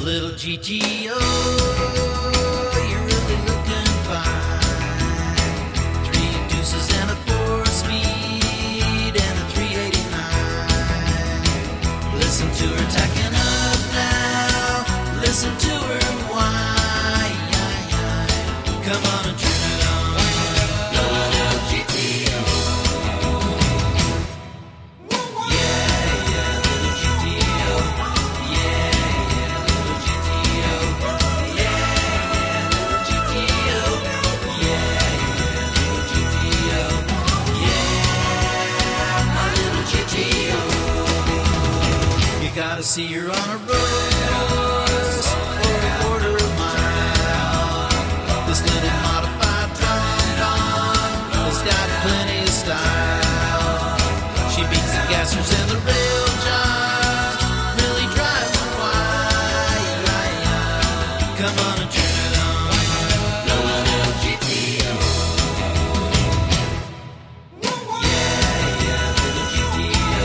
Little GTO, you're really looking fine. 3 deuces and a 4-speed and a 389. Listen to her tacking up now. Listen to her whine. Come on and turn it on. Little GTO. Gotta see her on a rose for a quarter of a mile. This little modified tom-tom has got plenty of style. She beats the gassers and the rail jobs, really drives them wild. Come on and turn it on. Little GTO. Little GTO.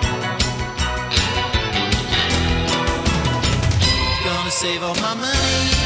Save all my money